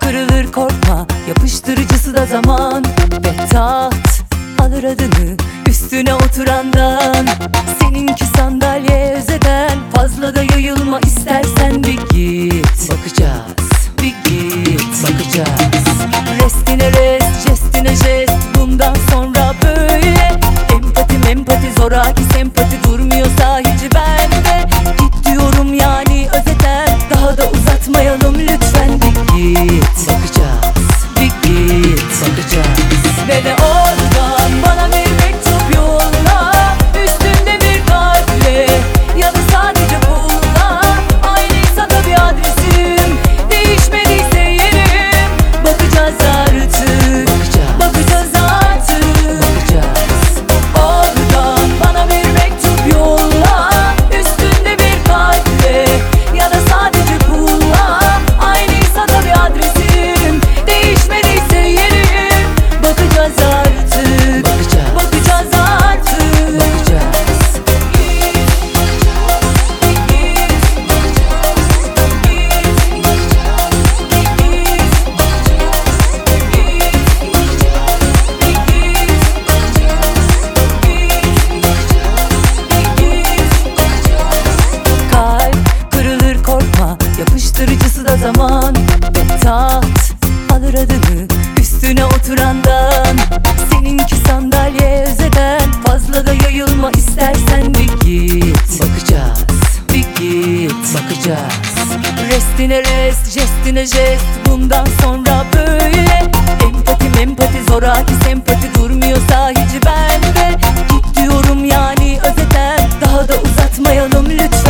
kırılır korkma, yapıştırıcısı da zaman. Ve taht alır adını üstüne oturandan. Seninki sandalye özeden, fazla da yayılma istersen bir git. Bakacağız, bir git, bakacağız. Restine rest, jestine jest, bundan sonra böyle. Empati zoraki sempati durmuyorsa hiç bende. Git diyorum yani özeten, daha da uzatmayalım lütfen. Bir git, bakacağız, bir git, bakacağız. Ve de oradan bana bir mektup yolla, üstünde bir kalple ya da sadece pulla. Aynıysa da bir adresim, değişmediyse yerim. Bakacağız artık, bakacağız artık, bakacağız. Oradan bana bir mektup yolla, üstünde bir kalple ya da sadece pulla. Aynıysa da bir adresim, değişmediyse yerim. Bakacağız artık, bakacağız artık, bakacağız. Kalp kırılır korkma, yapıştırıcısı da zaman. Ve taht alır adını üstüne oturandan. Seninki sandalye özeden, fazla da yayılma istersen bir git. Bakacağız, bir git, bakacağız. Restine rest, jestine jest, bundan sonra böyle. Empati zoraki sempati durmuyorsa hiç bende. Git diyorum yani özeten, daha da uzatmayalım lütfen.